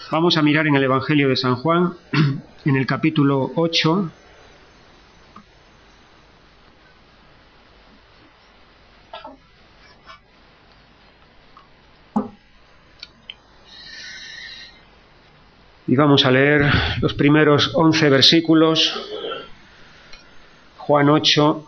Vamos a mirar en el Evangelio de San Juan, en el capítulo 8. Y vamos a leer los primeros 11 versículos, Juan 8,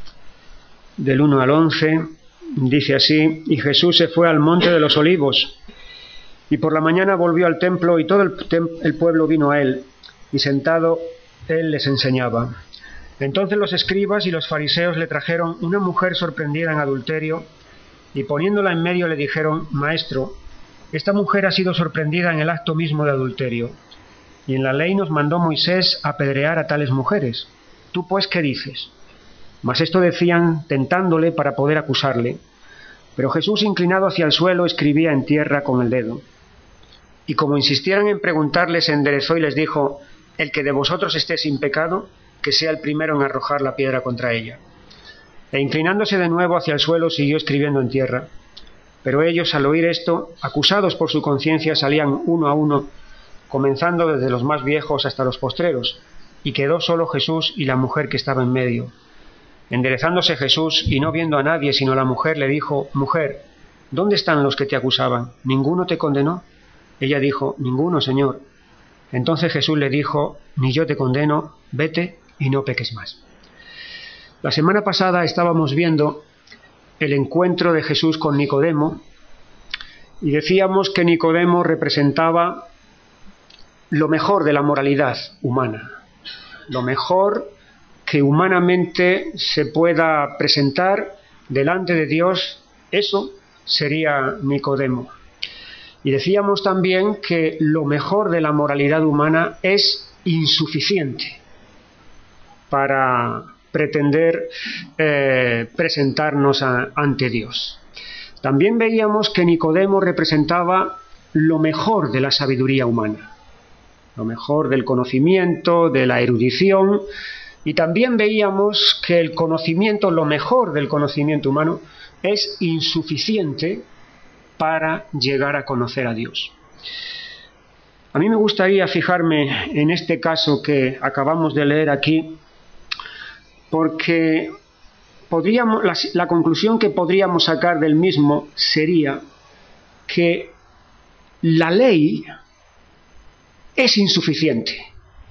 del 1 al 11, dice así: Y Jesús se fue al monte de los olivos, y por la mañana volvió al templo, y todo el pueblo vino a él, y sentado él les enseñaba. Entonces los escribas y los fariseos le trajeron una mujer sorprendida en adulterio, y poniéndola en medio le dijeron: Maestro, esta mujer ha sido sorprendida en el acto mismo de adulterio, y en la ley nos mandó Moisés apedrear a tales mujeres. ¿Tú pues qué dices? Mas esto decían tentándole para poder acusarle. Pero Jesús, inclinado hacia el suelo, escribía en tierra con el dedo. Y como insistieran en preguntarle, se enderezó y les dijo: El que de vosotros esté sin pecado, que sea el primero en arrojar la piedra contra ella. E inclinándose de nuevo hacia el suelo, siguió escribiendo en tierra. Pero ellos, al oír esto, acusados por su conciencia, salían uno a uno, comenzando desde los más viejos hasta los postreros, y quedó solo Jesús y la mujer que estaba en medio. Enderezándose Jesús, y no viendo a nadie sino a la mujer, le dijo: Mujer, ¿dónde están los que te acusaban? ¿Ninguno te condenó? Ella dijo: Ninguno, Señor. Entonces Jesús le dijo: Ni yo te condeno, vete y no peques más. La semana pasada estábamos viendo el encuentro de Jesús con Nicodemo, y decíamos que Nicodemo representaba lo mejor de la moralidad humana, lo mejor que humanamente se pueda presentar delante de Dios. Eso sería Nicodemo. Y decíamos también que lo mejor de la moralidad humana es insuficiente para pretender presentarnos ante Dios. También veíamos que Nicodemo representaba lo mejor de la sabiduría humana, lo mejor del conocimiento, de la erudición, y también veíamos que el conocimiento, lo mejor del conocimiento humano, es insuficiente para llegar a conocer a Dios. A mí me gustaría fijarme en este caso que acabamos de leer aquí, porque la conclusión que podríamos sacar del mismo sería que la ley es insuficiente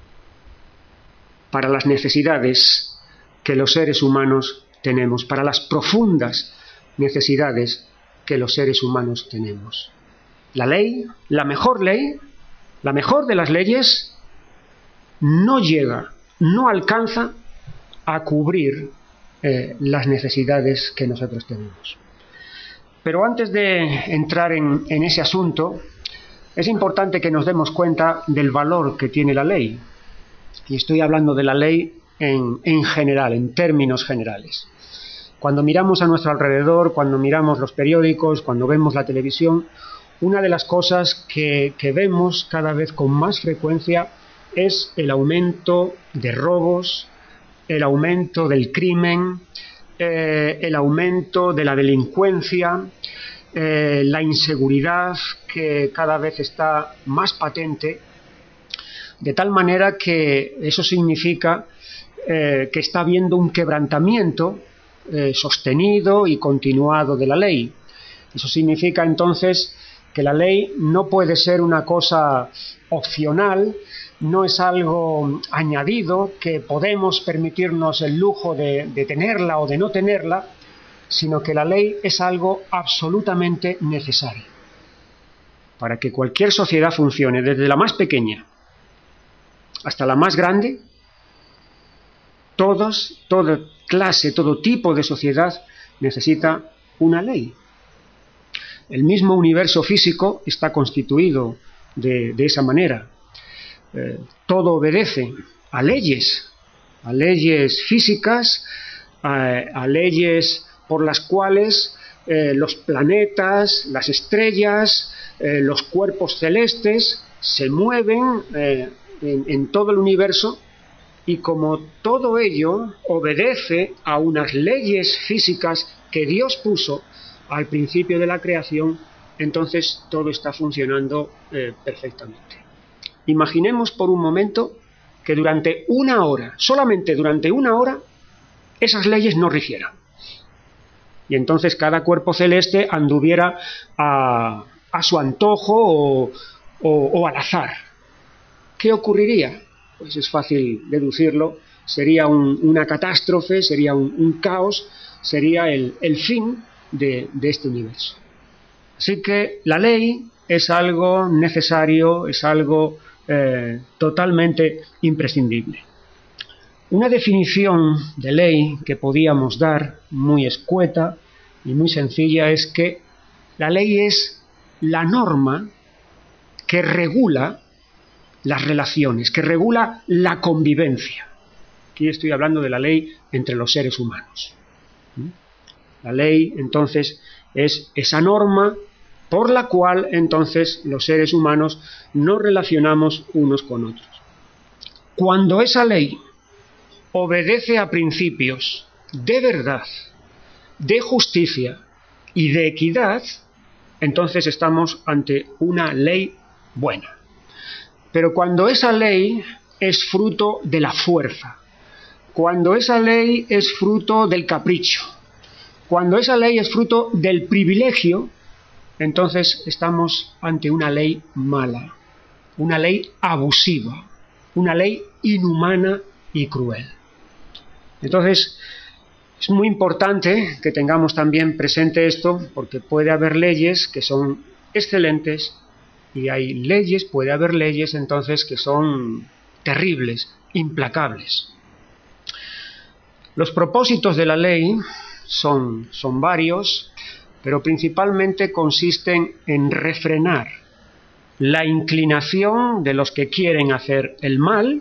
para las necesidades que los seres humanos tenemos, para las profundas necesidades que los seres humanos tenemos. La ley, la mejor de las leyes, no llega, no alcanza a cubrir las necesidades que nosotros tenemos. Pero antes de entrar en ese asunto, es importante que nos demos cuenta del valor que tiene la ley. Y estoy hablando de la ley en general, en términos generales. Cuando miramos a nuestro alrededor, cuando miramos los periódicos, cuando vemos la televisión, una de las cosas que vemos cada vez con más frecuencia es el aumento de robos, el aumento del crimen, el aumento de la delincuencia, la inseguridad que cada vez está más patente, de tal manera que eso significa que está habiendo un quebrantamiento sostenido y continuado de la ley. Eso significa entonces que la ley no puede ser una cosa opcional, no es algo añadido que podemos permitirnos el lujo de tenerla o de no tenerla, sino que la ley es algo absolutamente necesario. Para que cualquier sociedad funcione, desde la más pequeña hasta la más grande, toda clase, todo tipo de sociedad necesita una ley. El mismo universo físico está constituido de esa manera. Todo obedece a leyes físicas, a leyes por las cuales los planetas, las estrellas, los cuerpos celestes se mueven en todo el universo, y como todo ello obedece a unas leyes físicas que Dios puso al principio de la creación, entonces todo está funcionando perfectamente. Imaginemos por un momento que durante una hora, solamente durante una hora, esas leyes no rigieran. Y entonces cada cuerpo celeste anduviera a su antojo o al azar. ¿Qué ocurriría? Pues es fácil deducirlo. Sería una catástrofe, sería un caos, sería el fin de este universo. Así que la ley es algo necesario, es algo totalmente imprescindible. Una definición de ley que podíamos dar, muy escueta y muy sencilla, es que la ley es la norma que regula las relaciones, que regula la convivencia. Aquí estoy hablando de la ley entre los seres humanos. La ley, entonces, es esa norma por la cual, entonces, los seres humanos nos relacionamos unos con otros. Cuando esa ley obedece a principios de verdad, de justicia y de equidad, entonces estamos ante una ley buena. Pero cuando esa ley es fruto de la fuerza, cuando esa ley es fruto del capricho, cuando esa ley es fruto del privilegio, entonces estamos ante una ley mala, una ley abusiva, una ley inhumana y cruel. Entonces, es muy importante que tengamos también presente esto, porque puede haber leyes que son excelentes y puede haber leyes entonces que son terribles, implacables. Los propósitos de la ley son varios, pero principalmente consisten en refrenar la inclinación de los que quieren hacer el mal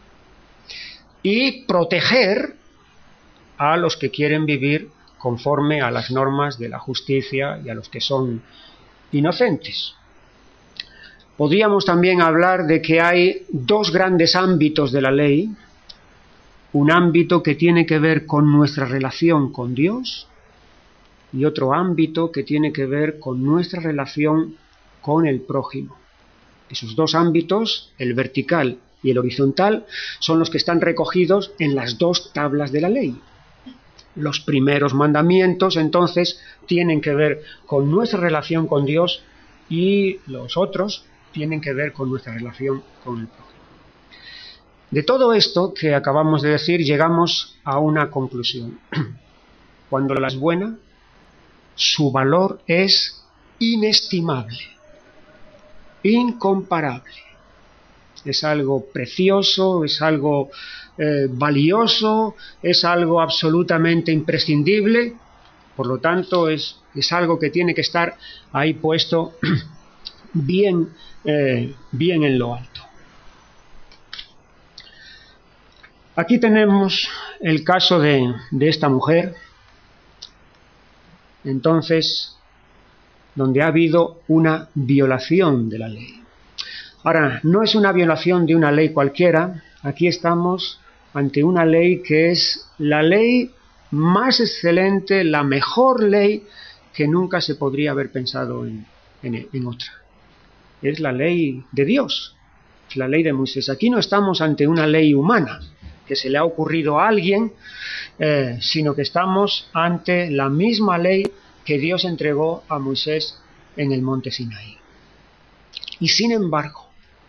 y proteger a los que quieren vivir conforme a las normas de la justicia y a los que son inocentes. Podríamos también hablar de que hay dos grandes ámbitos de la ley, un ámbito que tiene que ver con nuestra relación con Dios y otro ámbito que tiene que ver con nuestra relación con el prójimo. Esos dos ámbitos, el vertical y el horizontal, son los que están recogidos en las dos tablas de la ley. Los primeros mandamientos, entonces, tienen que ver con nuestra relación con Dios y los otros tienen que ver con nuestra relación con el prójimo. De todo esto que acabamos de decir, llegamos a una conclusión. Cuando la ley es buena, su valor es inestimable, incomparable. Es algo precioso, es algo valioso, es algo absolutamente imprescindible. Por lo tanto, es algo que tiene que estar ahí puesto bien en lo alto. Aquí tenemos el caso de esta mujer, entonces, donde ha habido una violación de la ley. Ahora, no es una violación de una ley cualquiera, aquí estamos ante una ley que es la ley más excelente, la mejor ley que nunca se podría haber pensado en otra. Es la ley de Dios, es la ley de Moisés. Aquí no estamos ante una ley humana que se le ha ocurrido a alguien, sino que estamos ante la misma ley que Dios entregó a Moisés en el monte Sinaí. Y sin embargo,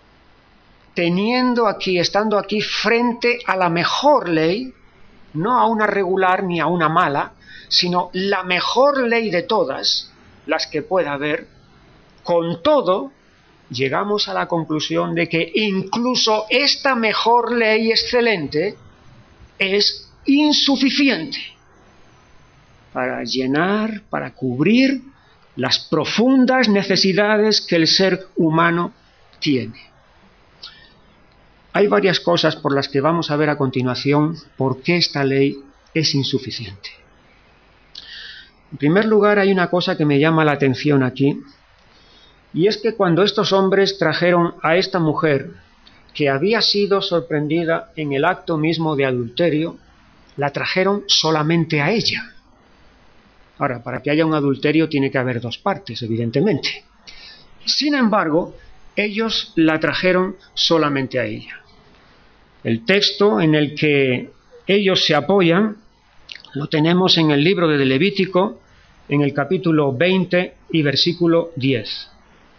estando aquí frente a la mejor ley, no a una regular ni a una mala, sino la mejor ley de todas las que pueda haber, con todo, llegamos a la conclusión de que incluso esta mejor ley excelente es insuficiente para llenar, para cubrir las profundas necesidades que el ser humano tiene. Hay varias cosas por las que vamos a ver a continuación por qué esta ley es insuficiente. En primer lugar, hay una cosa que me llama la atención aquí, y es que cuando estos hombres trajeron a esta mujer, que había sido sorprendida en el acto mismo de adulterio, la trajeron solamente a ella. Ahora, para que haya un adulterio tiene que haber dos partes, evidentemente. Sin embargo, ellos la trajeron solamente a ella. El texto en el que ellos se apoyan lo tenemos en el libro de Levítico, en el capítulo 20 y versículo 10.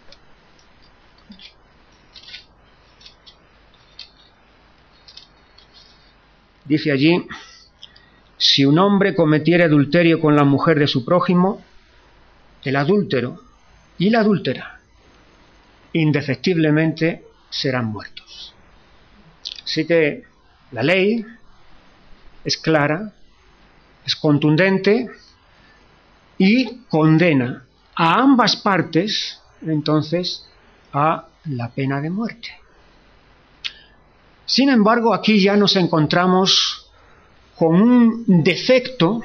Dice allí: si un hombre cometiere adulterio con la mujer de su prójimo, el adúltero y la adúltera indefectiblemente serán muertos. Así que la ley es clara, es contundente y condena a ambas partes, entonces, a la pena de muerte. Sin embargo, aquí ya nos encontramos con un defecto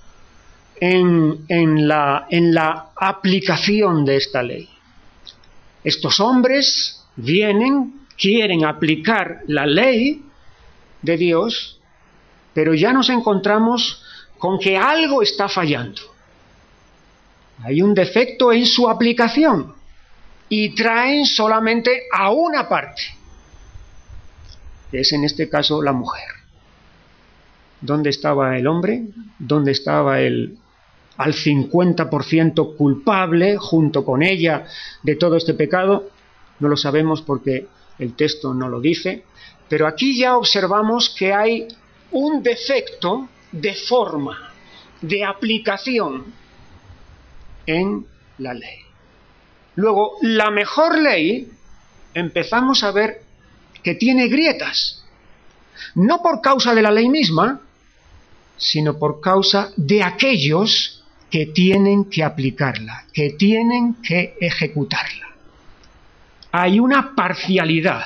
en la aplicación de esta ley. Estos hombres quieren aplicar la ley de Dios, pero ya nos encontramos con que algo está fallando. Hay un defecto en su aplicación y traen solamente a una parte, que es en este caso la mujer. ¿Dónde estaba el hombre? ¿Dónde estaba el al 50% culpable junto con ella de todo este pecado? No lo sabemos porque el texto no lo dice, pero aquí ya observamos que hay un defecto de forma, de aplicación en la ley. Luego, la mejor ley, empezamos a ver que tiene grietas, no por causa de la ley misma, sino por causa de aquellos que tienen que aplicarla, que tienen que ejecutarla. Hay una parcialidad.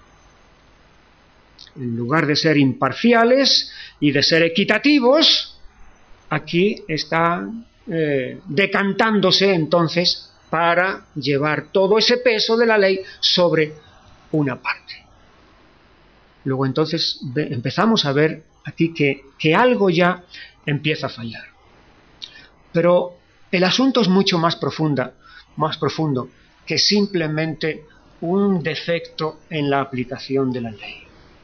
En lugar de ser imparciales y de ser equitativos, aquí están decantándose entonces para llevar todo ese peso de la ley sobre una parte. Luego entonces empezamos a ver aquí que algo ya empieza a fallar. Pero el asunto es mucho más profundo que simplemente un defecto en la aplicación de la ley.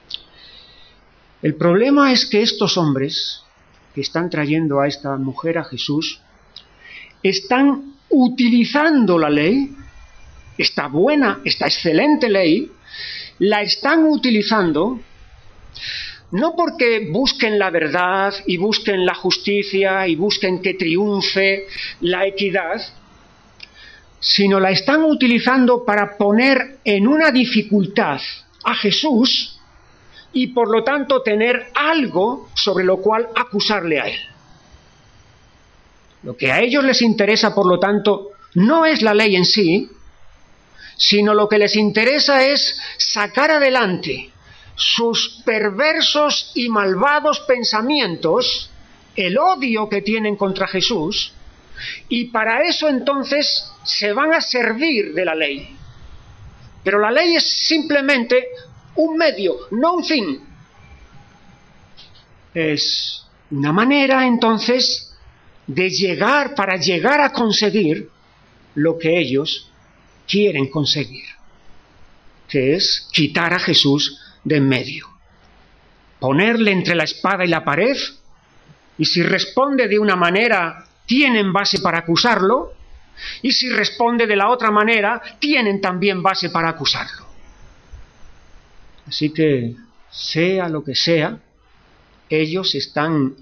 El problema es que estos hombres que están trayendo a esta mujer a Jesús están utilizando la ley, esta buena, esta excelente ley, la están utilizando no porque busquen la verdad y busquen la justicia y busquen que triunfe la equidad, sino la están utilizando para poner en una dificultad a Jesús y por lo tanto tener algo sobre lo cual acusarle a él. Lo que a ellos les interesa, por lo tanto, no es la ley en sí, sino lo que les interesa es sacar adelante sus perversos y malvados pensamientos, el odio que tienen contra Jesús, y para eso entonces se van a servir de la ley. Pero la ley es simplemente un medio, no un fin. Es una manera entonces para llegar a conseguir lo que ellos quieren conseguir, que es quitar a Jesús de en medio, ponerle entre la espada y la pared, y si responde de una manera tienen base para acusarlo, y si responde de la otra manera tienen también base para acusarlo. Así que, sea lo que sea, ellos están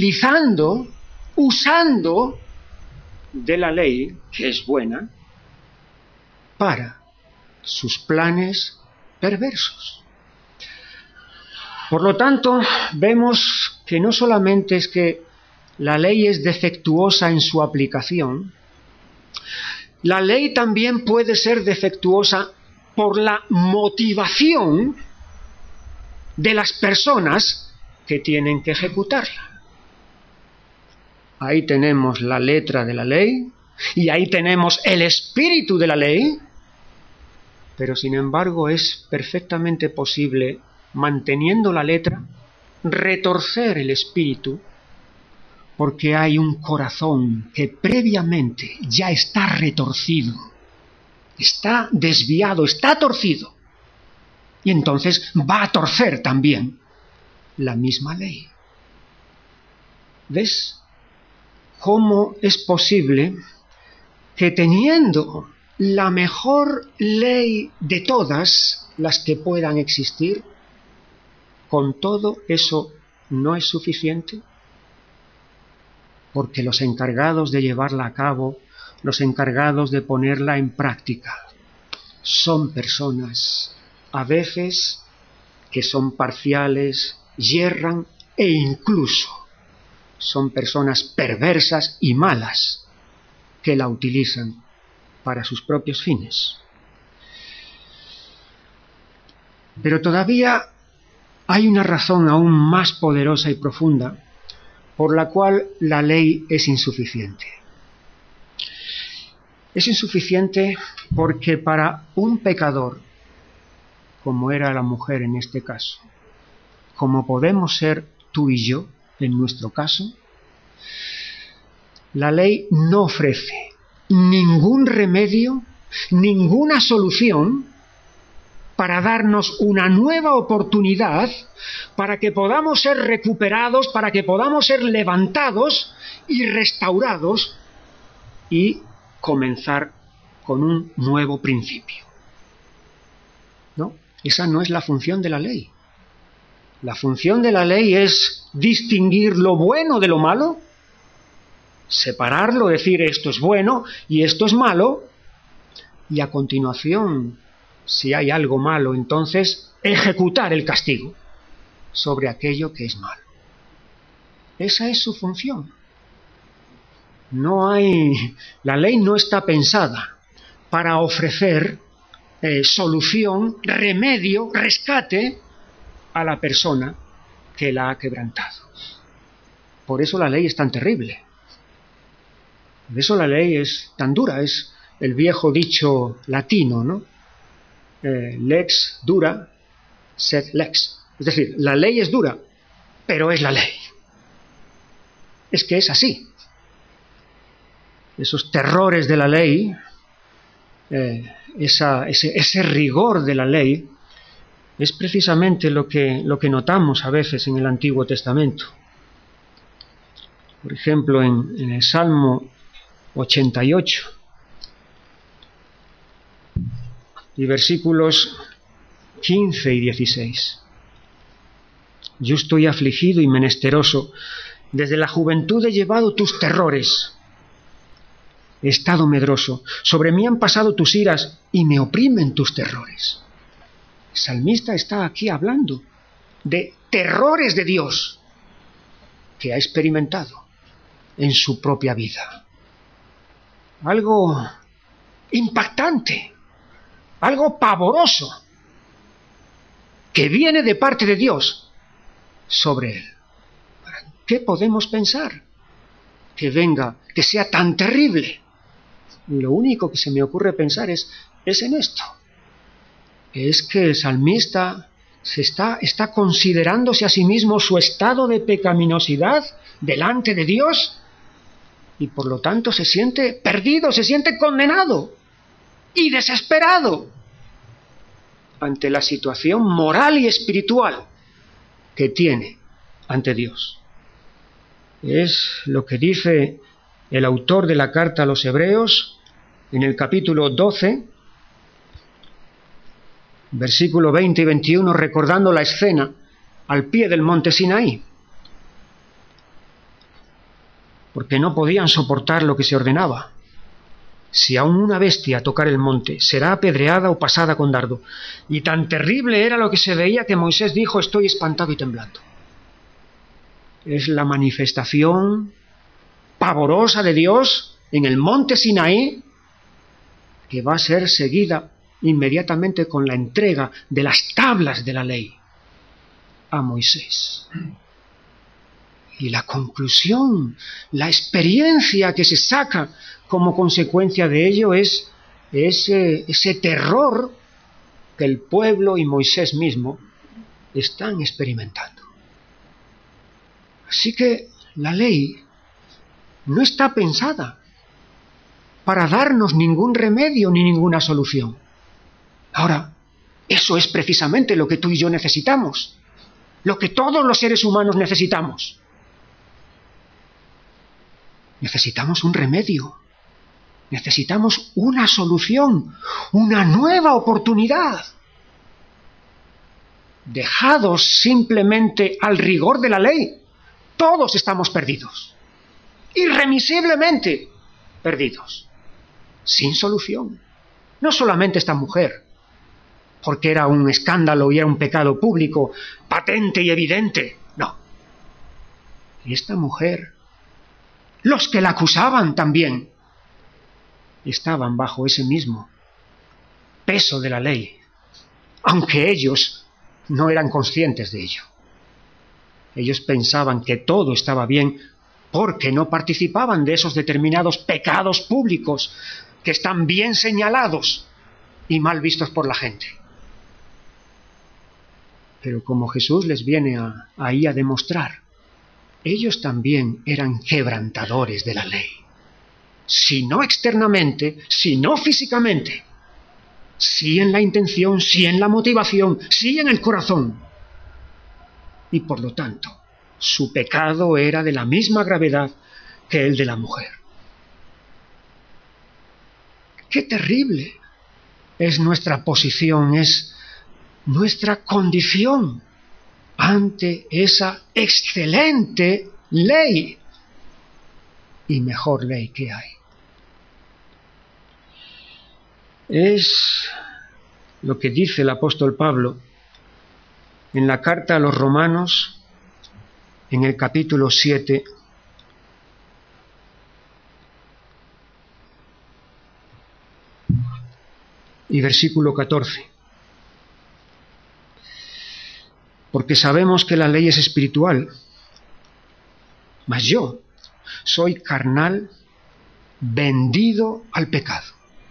usando de la ley, que es buena, para sus planes perversos. Por lo tanto, vemos que no solamente es que la ley es defectuosa en su aplicación, la ley también puede ser defectuosa por la motivación de las personas que tienen que ejecutarla. Ahí tenemos la letra de la ley y ahí tenemos el espíritu de la ley, pero sin embargo es perfectamente posible, manteniendo la letra, retorcer el espíritu porque hay un corazón que previamente ya está retorcido, está desviado, está torcido, y entonces va a torcer también la misma ley. ¿Ves cómo es posible que teniendo la mejor ley de todas las que puedan existir, con todo eso no es suficiente? Porque los encargados de llevarla a cabo, los encargados de ponerla en práctica, son personas a veces que son parciales, yerran e incluso son personas perversas y malas que la utilizan para sus propios fines. Pero todavía hay una razón aún más poderosa y profunda por la cual la ley es insuficiente. Es insuficiente porque para un pecador, como era la mujer en este caso, como podemos ser tú y yo en nuestro caso, la ley no ofrece ningún remedio, ninguna solución para darnos una nueva oportunidad, para que podamos ser recuperados, para que podamos ser levantados y restaurados y comenzar con un nuevo principio. No, esa no es la función de la ley. La función de la ley es distinguir lo bueno de lo malo, separarlo, decir esto es bueno y esto es malo, y a continuación, si hay algo malo, entonces ejecutar el castigo sobre aquello que es malo. Esa es su función. La ley no está pensada para ofrecer solución, remedio, rescate a la persona que la ha quebrantado. Por eso la ley es tan terrible. Por eso la ley es tan dura. Es el viejo dicho latino, ¿no? Lex dura, sed lex. Es decir, la ley es dura, pero es la ley. Es que es así. Esos terrores de la ley, ese rigor de la ley, es precisamente lo que notamos a veces en el Antiguo Testamento. Por ejemplo, en el Salmo 88 y versículos 15 y 16. Yo estoy afligido y menesteroso. Desde la juventud he llevado tus terrores. He estado medroso. Sobre mí han pasado tus iras y me oprimen tus terrores. El salmista está aquí hablando de terrores de Dios que ha experimentado en su propia vida. Algo impactante, algo pavoroso que viene de parte de Dios sobre él. ¿Qué podemos pensar? Que venga, que sea tan terrible. Lo único que se me ocurre pensar es en esto. Es que el salmista está considerándose a sí mismo su estado de pecaminosidad delante de Dios y por lo tanto se siente perdido, se siente condenado y desesperado ante la situación moral y espiritual que tiene ante Dios. Es lo que dice el autor de la carta a los Hebreos en el capítulo 12, versículo 20 y 21, recordando la escena al pie del monte Sinaí, porque no podían soportar lo que se ordenaba. Si aun una bestia tocar el monte, será apedreada o pasada con dardo. Y tan terrible era lo que se veía que Moisés dijo: estoy espantado y temblando. Es la manifestación pavorosa de Dios en el monte Sinaí, que va a ser seguida inmediatamente con la entrega de las tablas de la ley a Moisés. Y la conclusión, la experiencia que se saca como consecuencia de ello es ese terror que el pueblo y Moisés mismo están experimentando. Así que la ley no está pensada para darnos ningún remedio ni ninguna solución. Ahora, eso es precisamente lo que tú y yo necesitamos, lo que todos los seres humanos necesitamos. Necesitamos un remedio, necesitamos una solución, una nueva oportunidad. Dejados simplemente al rigor de la ley, todos estamos perdidos, irremisiblemente perdidos, sin solución. No solamente esta mujer, porque era un escándalo y era un pecado público, patente y evidente, no. Y esta mujer, los que la acusaban también, estaban bajo ese mismo peso de la ley, aunque ellos no eran conscientes de ello. Ellos pensaban que todo estaba bien porque no participaban de esos determinados pecados públicos que están bien señalados y mal vistos por la gente. Pero como Jesús les viene ahí a demostrar, ellos también eran quebrantadores de la ley. Si no externamente, si no físicamente, sí en la intención, sí en la motivación, sí en el corazón. Y por lo tanto, su pecado era de la misma gravedad que el de la mujer. ¡Qué terrible es nuestra posición, es nuestra condición ante esa excelente ley y mejor ley que hay! Es lo que dice el apóstol Pablo en la carta a los Romanos, en el capítulo 7, y versículo 14. Porque sabemos que la ley es espiritual, mas yo soy carnal, vendido al pecado.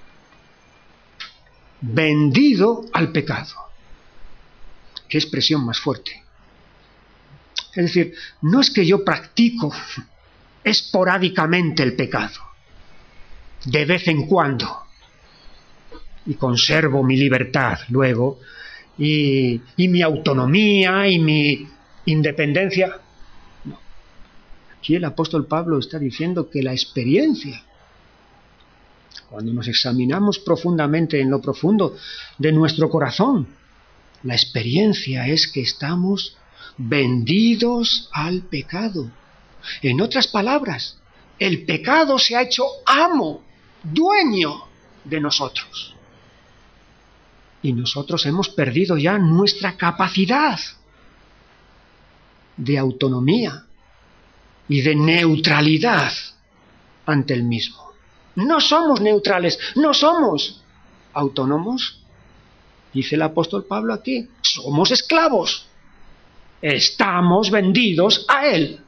Vendido al pecado. Qué expresión más fuerte. Es decir, no es que yo practico esporádicamente el pecado, de vez en cuando, y conservo mi libertad luego, y mi autonomía y mi independencia. No. Aquí el apóstol Pablo está diciendo que la experiencia, cuando nos examinamos profundamente en lo profundo de nuestro corazón, la experiencia es que estamos vendidos al pecado. En otras palabras, el pecado se ha hecho amo, dueño de nosotros. Y nosotros hemos perdido ya nuestra capacidad de autonomía y de neutralidad ante el mismo. No somos neutrales, no somos autónomos. Dice el apóstol Pablo aquí, somos esclavos. Estamos vendidos a Él.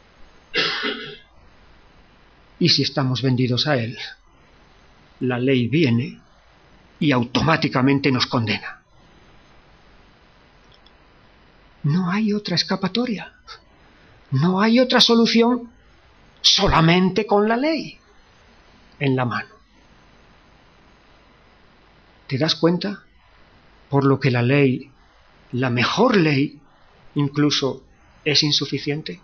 Y si estamos vendidos a Él, la ley viene y automáticamente nos condena. No hay otra escapatoria. No hay otra solución solamente con la ley en la mano. ¿Te das cuenta? Por lo que la ley, la mejor ley, incluso es insuficiente.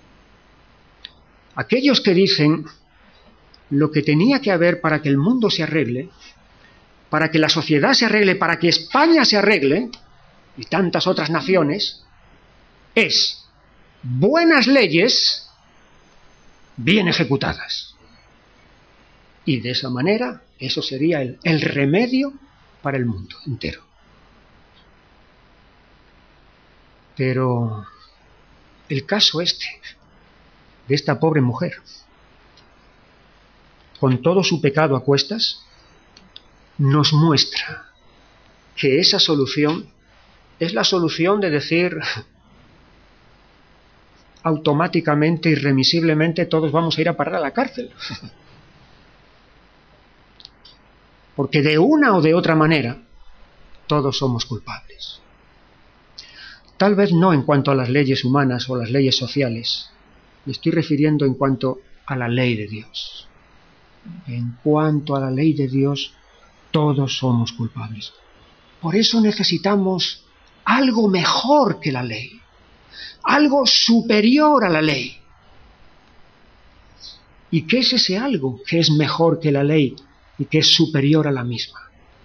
Aquellos que dicen lo que tenía que haber para que el mundo se arregle, para que la sociedad se arregle, para que España se arregle, y tantas otras naciones, es buenas leyes bien ejecutadas. Y de esa manera, eso sería el remedio para el mundo entero. Pero el caso de esta pobre mujer, con todo su pecado a cuestas, nos muestra que esa solución es la solución de decir automáticamente, irremisiblemente, todos vamos a ir a parar a la cárcel. Porque de una o de otra manera, todos somos culpables. Tal vez no en cuanto a las leyes humanas o las leyes sociales, me estoy refiriendo en cuanto a la ley de Dios. En cuanto a la ley de Dios, todos somos culpables. Por eso necesitamos algo mejor que la ley, algo superior a la ley. ¿Y qué es ese algo que es mejor que la ley y que es superior a la misma?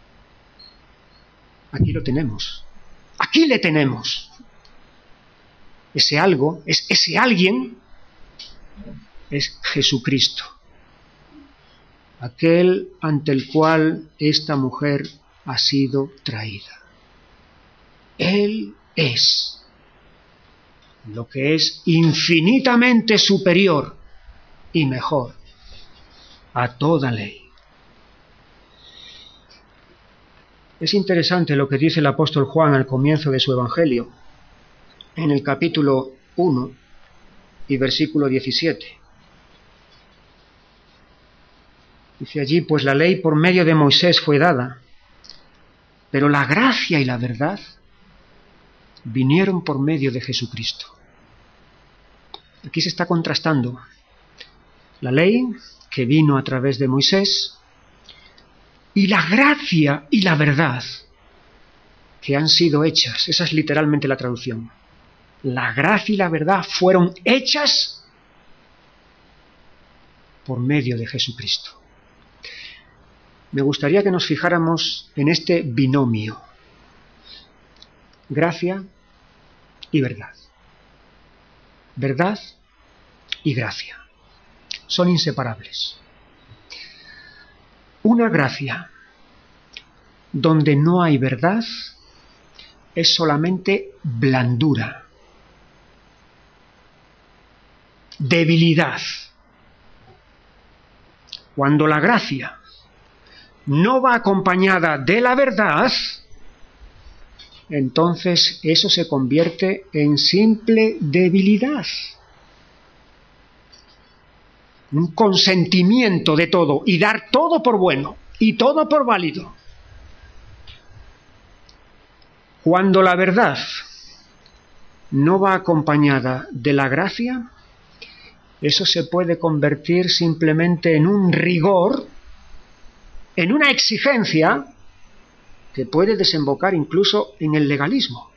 Aquí lo tenemos. Aquí le tenemos. Ese algo, ese alguien, es Jesucristo. Aquel ante el cual esta mujer ha sido traída. Él es lo que es infinitamente superior y mejor a toda ley. Es interesante lo que dice el apóstol Juan al comienzo de su Evangelio, en el capítulo 1 y versículo 17. Dice allí, pues la ley por medio de Moisés fue dada, pero la gracia y la verdad vinieron por medio de Jesucristo. Aquí se está contrastando la ley que vino a través de Moisés y la gracia y la verdad que han sido hechas. Esa es literalmente la traducción. La gracia y la verdad fueron hechas por medio de Jesucristo. Me gustaría que nos fijáramos en este binomio, gracia y verdad. Verdad y gracia son inseparables. Una gracia donde no hay verdad es solamente blandura, debilidad. Cuando la gracia no va acompañada de la verdad, entonces eso se convierte en simple debilidad. Un consentimiento de todo y dar todo por bueno y todo por válido. Cuando la verdad no va acompañada de la gracia, eso se puede convertir simplemente en un rigor, en una exigencia que puede desembocar incluso en el legalismo.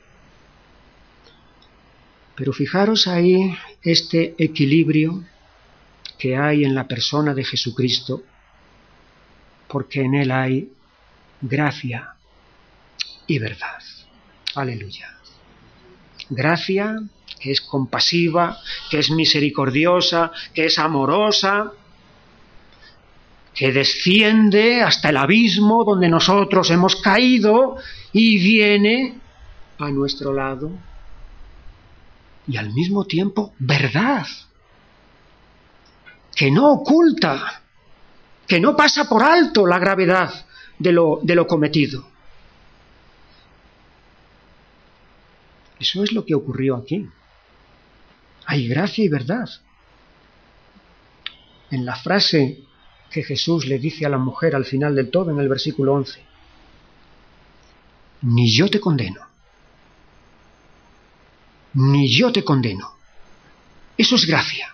Pero fijaros ahí este equilibrio que hay en la persona de Jesucristo, porque en Él hay gracia y verdad. Aleluya. Gracia, que es compasiva, que es misericordiosa, que es amorosa, que desciende hasta el abismo donde nosotros hemos caído y viene a nuestro lado. Y al mismo tiempo, verdad, que no oculta, que no pasa por alto la gravedad de lo cometido. Eso es lo que ocurrió aquí. Hay gracia y verdad. En la frase que Jesús le dice a la mujer al final del todo, en el versículo 11, ni yo te condeno, ni yo te condeno. Eso es gracia.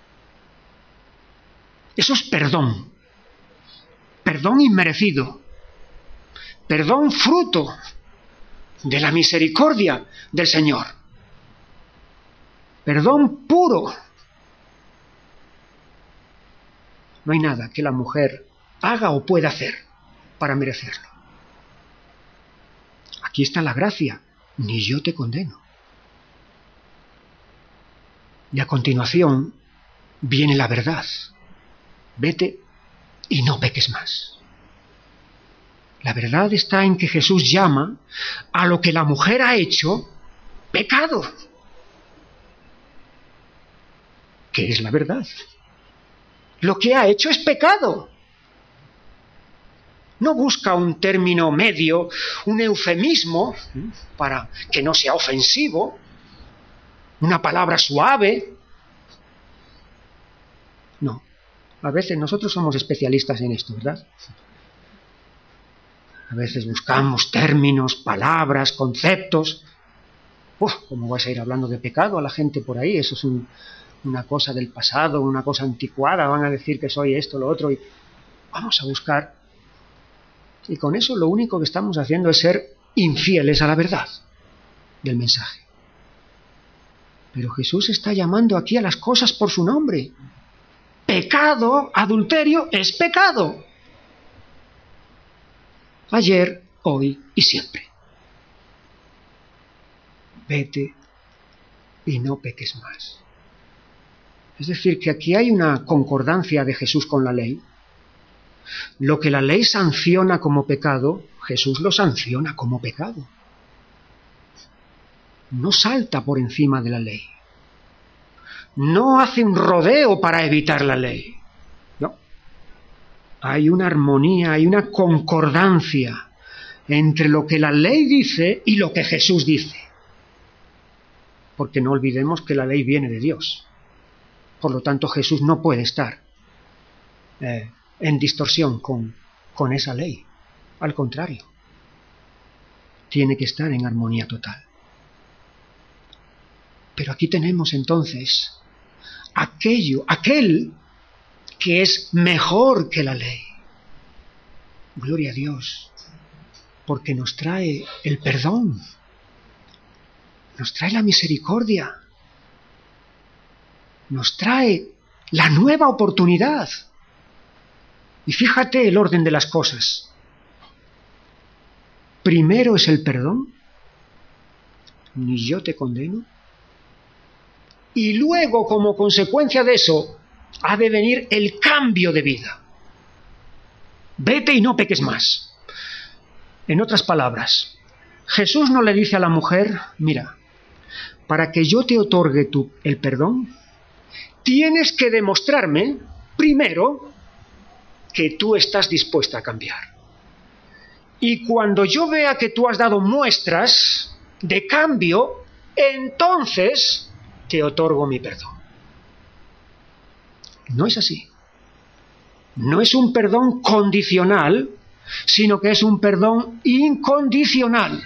Eso es perdón. Perdón inmerecido. Perdón fruto de la misericordia del Señor. Perdón puro. No hay nada que la mujer haga o pueda hacer para merecerlo. Aquí está la gracia. Ni yo te condeno. Y a continuación viene la verdad. Vete y no peques más. La verdad está en que Jesús llama a lo que la mujer ha hecho pecado. ¿Qué es la verdad? Lo que ha hecho es pecado. No busca un término medio, un eufemismo, para que no sea ofensivo, una palabra suave. No. A veces nosotros somos especialistas en esto, ¿verdad? A veces buscamos términos, palabras, conceptos. ¿Cómo vas a ir hablando de pecado a la gente por ahí? Eso es una cosa del pasado, una cosa anticuada, van a decir que soy esto, lo otro, y vamos a buscar. Y con eso lo único que estamos haciendo es ser infieles a la verdad del mensaje. Pero Jesús está llamando aquí a las cosas por su nombre. Pecado, adulterio, es pecado. Ayer, hoy y siempre. Vete y no peques más. Es decir, que aquí hay una concordancia de Jesús con la ley. Lo que la ley sanciona como pecado, Jesús lo sanciona como pecado. No salta por encima de la ley. No hace un rodeo para evitar la ley. No. Hay una armonía, hay una concordancia entre lo que la ley dice y lo que Jesús dice. Porque no olvidemos que la ley viene de Dios. Por lo tanto, Jesús no puede estar en distorsión con esa ley. Al contrario, tiene que estar en armonía total. Pero aquí tenemos entonces aquel que es mejor que la ley. Gloria a Dios, porque nos trae el perdón, nos trae la misericordia, nos trae la nueva oportunidad. Y fíjate el orden de las cosas. Primero es el perdón, ni yo te condeno. Y luego, como consecuencia de eso, ha de venir el cambio de vida. Vete y no peques más. En otras palabras, Jesús no le dice a la mujer, mira, para que yo te otorgue el perdón, tienes que demostrarme, primero, que tú estás dispuesta a cambiar. Y cuando yo vea que tú has dado muestras de cambio, entonces te otorgo mi perdón. No es así. No es un perdón condicional, sino que es un perdón incondicional.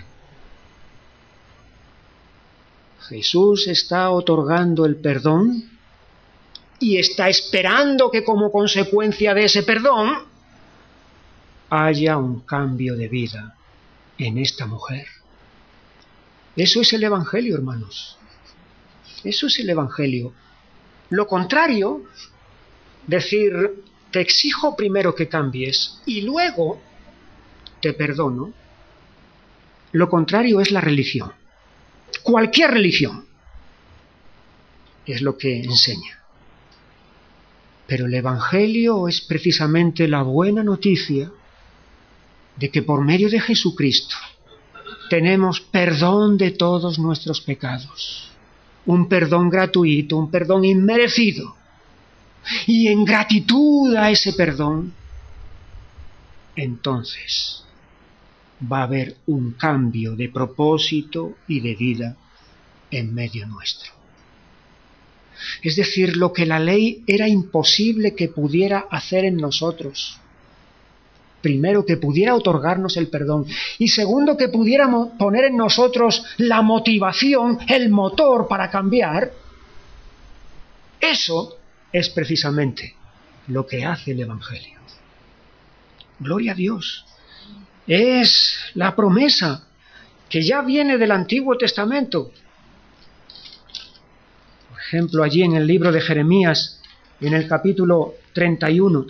Jesús está otorgando el perdón y está esperando que como consecuencia de ese perdón haya un cambio de vida en esta mujer. Eso es el Evangelio, hermanos. Eso es el Evangelio. Lo contrario, decir, te exijo primero que cambies y luego te perdono, lo contrario es la religión. Cualquier religión es lo que enseña. Pero el Evangelio es precisamente la buena noticia de que por medio de Jesucristo tenemos perdón de todos nuestros pecados. Un perdón gratuito, un perdón inmerecido. Y en gratitud a ese perdón, entonces va a haber un cambio de propósito y de vida en medio nuestro. Es decir, lo que la ley era imposible que pudiera hacer en nosotros. Primero, que pudiera otorgarnos el perdón. Y segundo, que pudiéramos poner en nosotros la motivación, el motor para cambiar. Eso es precisamente lo que hace el Evangelio. Gloria a Dios. Es la promesa que ya viene del Antiguo Testamento. Por ejemplo, allí en el libro de Jeremías, en el capítulo 31,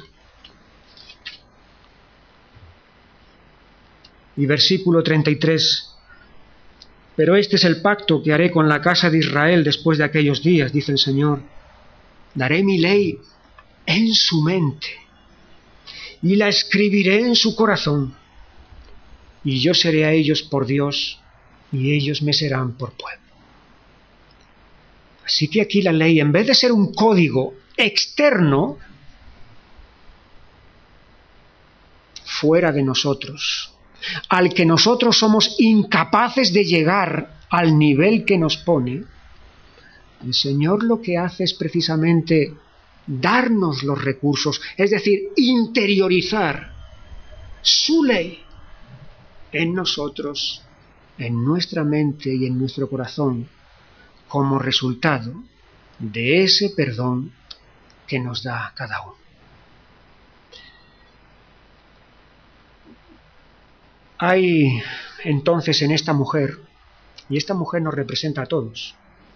y versículo 33. Pero este es el pacto que haré con la casa de Israel después de aquellos días, dice el Señor. Daré mi ley en su mente y la escribiré en su corazón. Y yo seré a ellos por Dios y ellos me serán por pueblo. Así que aquí la ley, en vez de ser un código externo, fuera de nosotros, al que nosotros somos incapaces de llegar al nivel que nos pone, el Señor lo que hace es precisamente darnos los recursos, es decir, interiorizar su ley en nosotros, en nuestra mente y en nuestro corazón, como resultado de ese perdón que nos da cada uno. Hay entonces en esta mujer, y esta mujer nos representa a todos,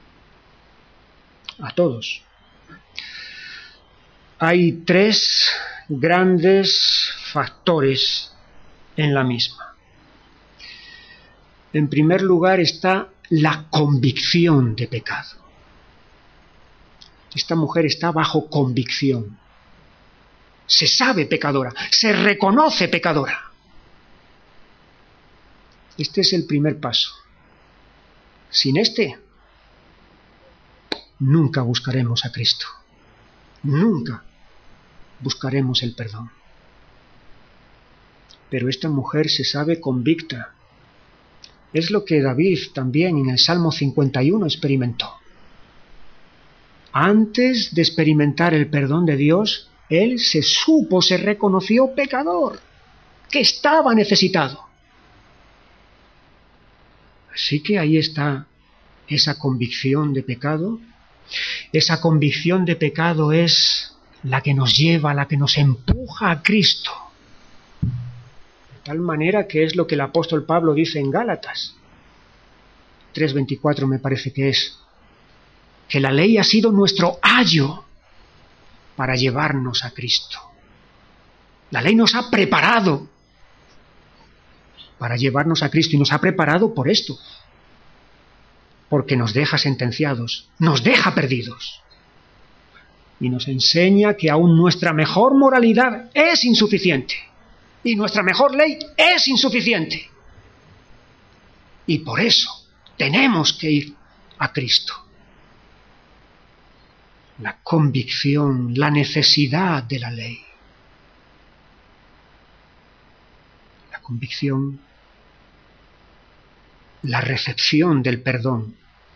hay tres grandes factores en la misma. En primer lugar está la convicción de pecado. Esta mujer está bajo convicción. Se sabe pecadora, se reconoce pecadora. Este es el primer paso. Sin este, nunca buscaremos a Cristo. Nunca buscaremos el perdón. Pero esta mujer se sabe convicta. Es lo que David también en el Salmo 51 experimentó. Antes de experimentar el perdón de Dios, él se reconoció pecador, que estaba necesitado. Así que ahí está esa convicción de pecado. Esa convicción de pecado es la que nos lleva, la que nos empuja a Cristo. De tal manera que es lo que el apóstol Pablo dice en Gálatas 3:24 me parece que es, que la ley ha sido nuestro ayo para llevarnos a Cristo. La ley nos ha preparado para llevarnos a Cristo y nos ha preparado por esto, porque nos deja sentenciados, nos deja perdidos y nos enseña que aún nuestra mejor moralidad es insuficiente y nuestra mejor ley es insuficiente y por eso tenemos que ir a Cristo. La convicción, la necesidad de la ley. La convicción, la recepción del perdón,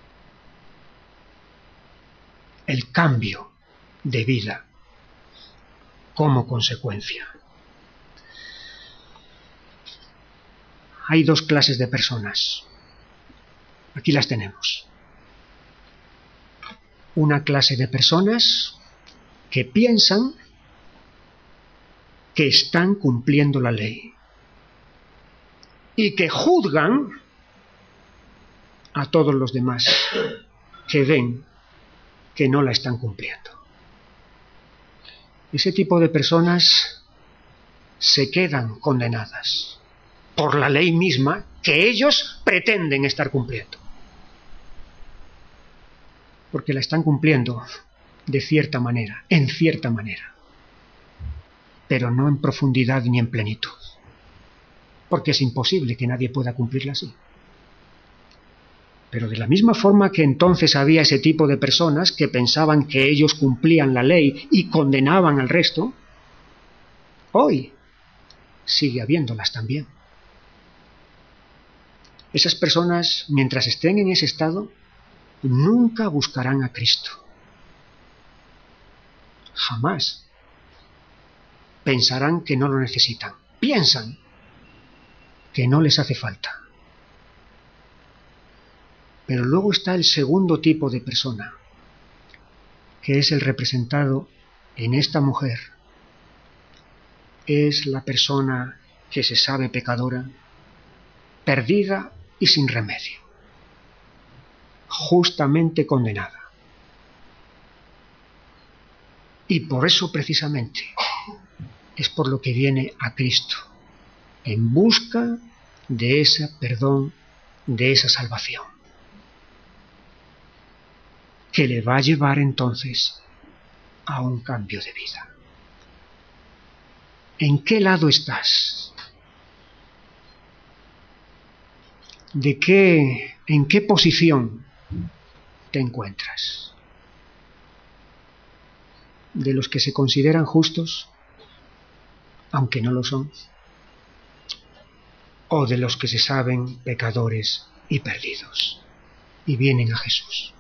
el cambio de vida como consecuencia. Hay dos clases de personas. Aquí las tenemos. Una clase de personas que piensan que están cumpliendo la ley y que juzgan a todos los demás que ven que no la están cumpliendo. Ese tipo de personas se quedan condenadas por la ley misma que ellos pretenden estar cumpliendo. Porque la están cumpliendo de cierta manera, en cierta manera, pero no en profundidad ni en plenitud, porque es imposible que nadie pueda cumplirla así. Pero de la misma forma que entonces había ese tipo de personas que pensaban que ellos cumplían la ley y condenaban al resto, hoy sigue habiéndolas también. Esas personas, mientras estén en ese estado, nunca buscarán a Cristo. Jamás. Pensarán que no lo necesitan. Piensan que no les hace falta. Pero luego está el segundo tipo de persona, que es el representado en esta mujer. Es la persona que se sabe pecadora, perdida y sin remedio, justamente condenada. Y por eso precisamente es por lo que viene a Cristo, en busca de ese perdón, de esa salvación, que le va a llevar entonces a un cambio de vida. ¿En qué lado estás? ¿En qué posición te encuentras? ¿De los que se consideran justos, aunque no lo son? ¿O de los que se saben pecadores y perdidos y vienen a Jesús?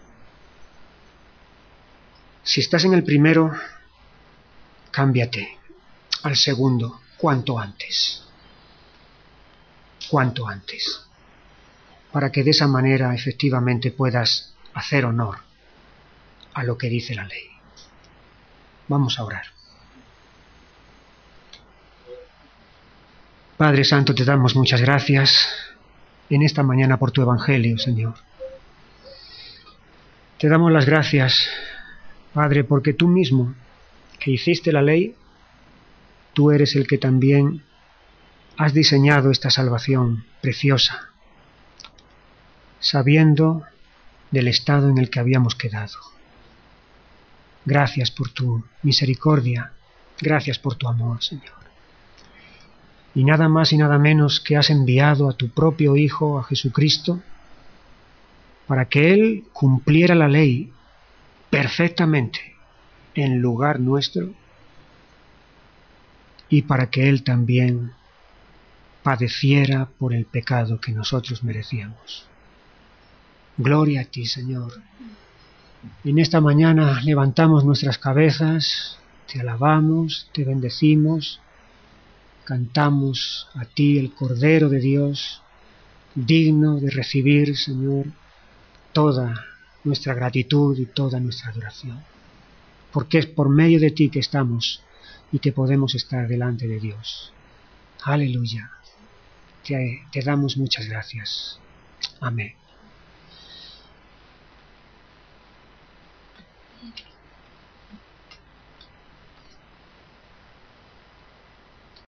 Si estás en el primero, cámbiate al segundo cuanto antes. Cuanto antes. Para que de esa manera efectivamente puedas hacer honor a lo que dice la ley. Vamos a orar. Padre Santo, te damos muchas gracias en esta mañana por tu Evangelio, Señor. Te damos las gracias, Padre, porque tú mismo, que hiciste la ley, tú eres el que también has diseñado esta salvación preciosa, sabiendo del estado en el que habíamos quedado. Gracias por tu misericordia, gracias por tu amor, Señor. Y nada más y nada menos que has enviado a tu propio Hijo, a Jesucristo, para que Él cumpliera la ley perfectamente en lugar nuestro y para que Él también padeciera por el pecado que nosotros merecíamos. Gloria a ti, Señor. En esta mañana levantamos nuestras cabezas, te alabamos, te bendecimos, cantamos a ti, el Cordero de Dios, digno de recibir, Señor, toda nuestra gratitud y toda nuestra adoración, porque es por medio de ti que estamos y que podemos estar delante de Dios. Aleluya. Te damos muchas gracias. Amén.